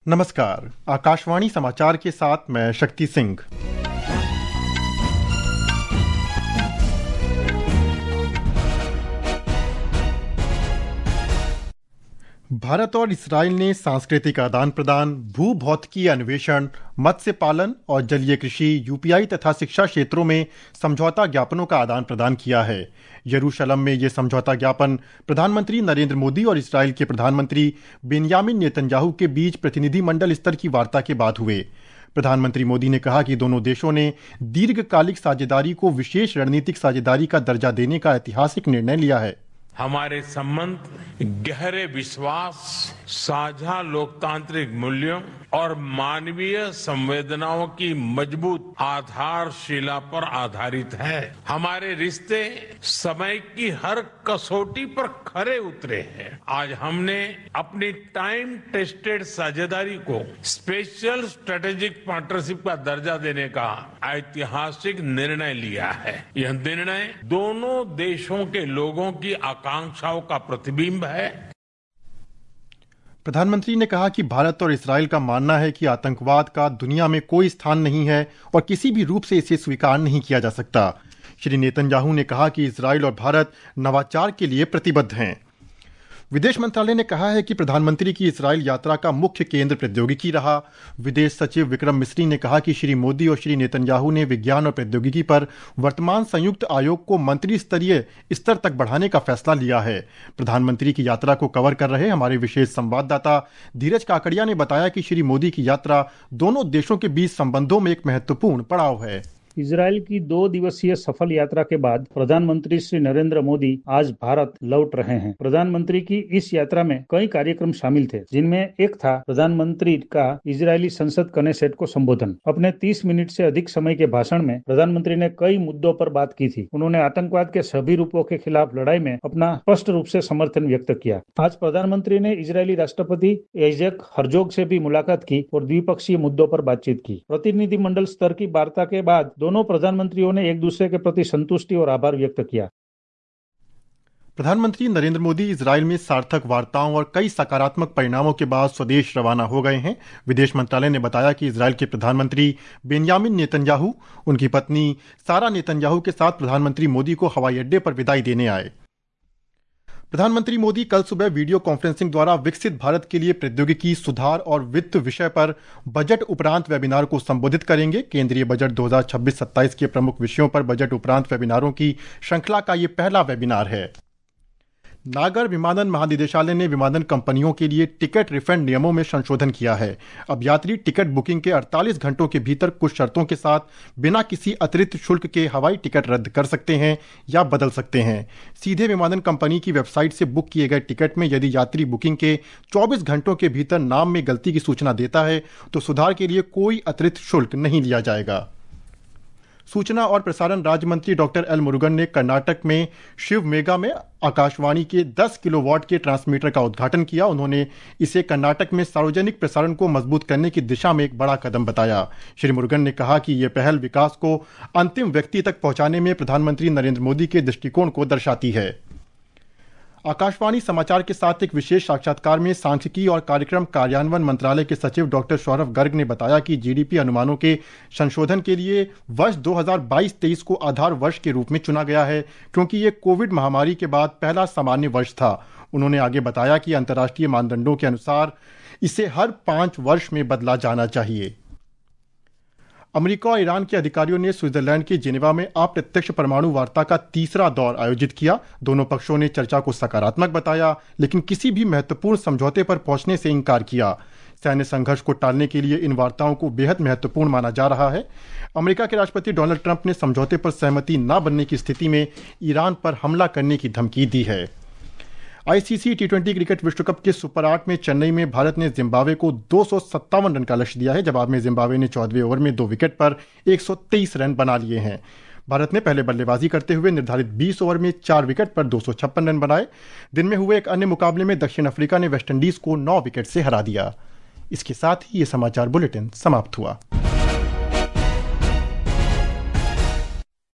नमस्कार, आकाशवाणी समाचार के साथ मैं शक्ति सिंह। भारत और इसराइल ने सांस्कृतिक आदान प्रदान, भूभौतिकीय अन्वेषण, मत्स्य पालन और जलीय कृषि, यूपीआई तथा शिक्षा क्षेत्रों में समझौता ज्ञापनों का आदान प्रदान किया है। यरूशलम में ये समझौता ज्ञापन प्रधानमंत्री नरेंद्र मोदी और इसराइल के प्रधानमंत्री बेंयामिन नेतन्याहू के बीच प्रतिनिधिमंडल स्तर की वार्ता के बाद हुए। प्रधानमंत्री मोदी ने कहा कि दोनों देशों ने दीर्घकालिक साझेदारी को विशेष रणनीतिक साझेदारी का दर्जा देने का ऐतिहासिक निर्णय लिया है। हमारे संबंध गहरे विश्वास, साझा लोकतांत्रिक मूल्यों और मानवीय संवेदनाओं की मजबूत आधारशिला पर आधारित है। हमारे रिश्ते समय की हर कसौटी पर खरे उतरे हैं। आज हमने अपनी टाइम टेस्टेड साझेदारी को स्पेशल स्ट्रेटेजिक पार्टनरशिप का दर्जा देने का ऐतिहासिक निर्णय लिया है। यह निर्णय दोनों देशों के लोगों की आकांक्षाओं का प्रतिबिंब है। प्रधानमंत्री ने कहा कि भारत और इसराइल का मानना है कि आतंकवाद का दुनिया में कोई स्थान नहीं है और किसी भी रूप से इसे स्वीकार नहीं किया जा सकता। श्री नेतन्याहू ने कहा कि इसराइल और भारत नवाचार के लिए प्रतिबद्ध हैं। विदेश मंत्रालय ने कहा है कि प्रधानमंत्री की इसराइल यात्रा का मुख्य केंद्र प्रौद्योगिकी रहा। विदेश सचिव विक्रम मिस्री ने कहा कि श्री मोदी और श्री नेतन्याहू ने विज्ञान और प्रौद्योगिकी पर वर्तमान संयुक्त आयोग को मंत्री स्तरीय स्तर तक बढ़ाने का फैसला लिया है। प्रधानमंत्री की यात्रा को कवर कर रहे हमारे विशेष संवाददाता धीरज काकड़िया ने बताया कि श्री मोदी की यात्रा दोनों देशों के बीच संबंधों में एक महत्वपूर्ण पड़ाव है। इजराइल की 2 दिवसीय सफल यात्रा के बाद प्रधानमंत्री श्री नरेंद्र मोदी आज भारत लौट रहे हैं। प्रधानमंत्री की इस यात्रा में कई कार्यक्रम शामिल थे, जिनमें एक था प्रधानमंत्री का इजरायली संसद कनेसेट को संबोधन। अपने 30 मिनट से अधिक समय के भाषण में प्रधानमंत्री ने कई मुद्दों पर बात की थी। उन्होंने आतंकवाद के सभी रूपों के खिलाफ लड़ाई में अपना स्पष्ट रूप से समर्थन व्यक्त किया। आज प्रधानमंत्री ने इजरायली राष्ट्रपति ऐजक हर्जोग से भी मुलाकात की और द्विपक्षीय मुद्दों पर बातचीत की। प्रतिनिधिमंडल स्तर की वार्ता के बाद दोनों प्रधानमंत्रियों ने एक दूसरे के प्रति संतुष्टि और आभार व्यक्त किया। प्रधानमंत्री नरेंद्र मोदी इजराइल में सार्थक वार्ताओं और कई सकारात्मक परिणामों के बाद स्वदेश रवाना हो गए हैं। विदेश मंत्रालय ने बताया कि इजराइल के प्रधानमंत्री बेंयामिन नेतन्याहू उनकी पत्नी सारा नेतन्याहू के साथ प्रधानमंत्री मोदी को हवाई अड्डे पर विदाई देने आए। प्रधानमंत्री मोदी कल सुबह वीडियो कॉन्फ्रेंसिंग द्वारा विकसित भारत के लिए प्रौद्योगिकी, सुधार और वित्त विषय पर बजट उपरांत वेबिनार को संबोधित करेंगे। केंद्रीय बजट 2026-27 के प्रमुख विषयों पर बजट उपरांत वेबिनारों की श्रृंखला का ये पहला वेबिनार है। नागर विमानन महानिदेशालय ने विमानन कंपनियों के लिए टिकट रिफंड नियमों में संशोधन किया है। अब यात्री टिकट बुकिंग के 48 घंटों के भीतर कुछ शर्तों के साथ बिना किसी अतिरिक्त शुल्क के हवाई टिकट रद्द कर सकते हैं या बदल सकते हैं। सीधे विमानन कंपनी की वेबसाइट से बुक किए गए टिकट में यदि यात्री बुकिंग के 24 घंटों के भीतर नाम में गलती की सूचना देता है तो सुधार के लिए कोई अतिरिक्त शुल्क नहीं लिया जाएगा। सूचना और प्रसारण राज्य मंत्री डॉक्टर एल मुरुगन ने कर्नाटक में शिवमेगा में आकाशवाणी के 10 किलोवाट के ट्रांसमीटर का उद्घाटन किया। उन्होंने इसे कर्नाटक में सार्वजनिक प्रसारण को मजबूत करने की दिशा में एक बड़ा कदम बताया। श्री मुरुगन ने कहा कि यह पहल विकास को अंतिम व्यक्ति तक पहुंचाने में प्रधानमंत्री नरेंद्र मोदी के दृष्टिकोण को दर्शाती है। आकाशवाणी समाचार के साथ एक विशेष साक्षात्कार में सांख्यिकी और कार्यक्रम कार्यान्वयन मंत्रालय के सचिव डॉक्टर सौरभ गर्ग ने बताया कि जीडीपी अनुमानों के संशोधन के लिए वर्ष 2022-23 को आधार वर्ष के रूप में चुना गया है, क्योंकि ये कोविड महामारी के बाद पहला सामान्य वर्ष था। उन्होंने आगे बताया कि अंतर्राष्ट्रीय मानदंडों के अनुसार इसे हर 5 वर्ष में बदला जाना चाहिए। अमेरिका और ईरान के अधिकारियों ने स्विट्जरलैंड के जेनेवा में अप्रत्यक्ष परमाणु वार्ता का तीसरा दौर आयोजित किया। दोनों पक्षों ने चर्चा को सकारात्मक बताया, लेकिन किसी भी महत्वपूर्ण समझौते पर पहुंचने से इनकार किया। सैन्य संघर्ष को टालने के लिए इन वार्ताओं को बेहद महत्वपूर्ण माना जा रहा है। अमेरिका के राष्ट्रपति डोनाल्ड ट्रंप ने समझौते पर सहमति न बनने की स्थिति में ईरान पर हमला करने की धमकी दी है। आईसीसी टी20 क्रिकेट विश्व कप के सुपर 8 में चेन्नई में भारत ने जिम्बाब्वे को 257 रन का लक्ष्य दिया है। जवाब में जिम्बाब्वे ने 14वें ओवर में 2 विकेट पर 123 रन बना लिए हैं। भारत ने पहले बल्लेबाजी करते हुए निर्धारित 20 ओवर में 4 विकेट पर 256 रन बनाए। दिन में हुए एक अन्य मुकाबले में दक्षिण अफ्रीका ने वेस्टइंडीज को 9 विकेट से हरा दिया। इसके साथ ही ये समाचार बुलेटिन समाप्त हुआ।